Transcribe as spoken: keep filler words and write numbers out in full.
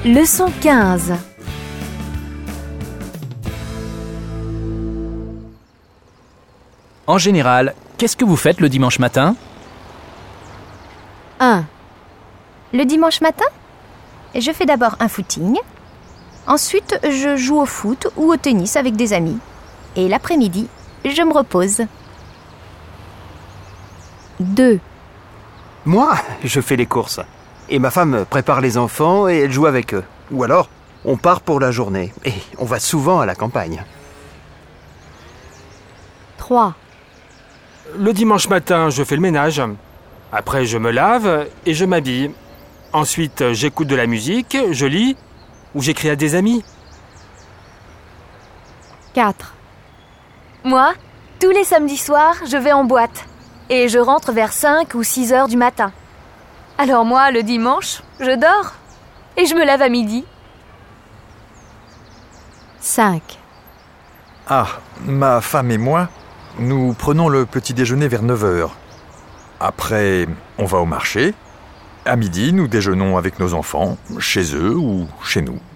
Leçon quinze. En général, qu'est-ce que vous faites le dimanche matin ? un. Le dimanche matin, je fais d'abord un footing. Ensuite, je joue au foot ou au tennis avec des amis. Et l'après-midi, je me repose. deux. Moi, je fais les courses. Et ma femme prépare les enfants et elle joue avec eux. Ou alors, on part pour la journée. Et on va souvent à la campagne. trois. Le dimanche matin, je fais le ménage. Après, je me lave et je m'habille. Ensuite, j'écoute de la musique, je lis ou j'écris à des amis. quatre. Moi, tous les samedis soirs, je vais en boîte. Et je rentre vers cinq ou six heures du matin. Alors moi, le dimanche, je dors. Et je me lave à midi. cinq. Ah, ma femme et moi, nous prenons le petit déjeuner vers neuf heures. Après, on va au marché. À midi, nous déjeunons avec nos enfants, chez eux ou chez nous.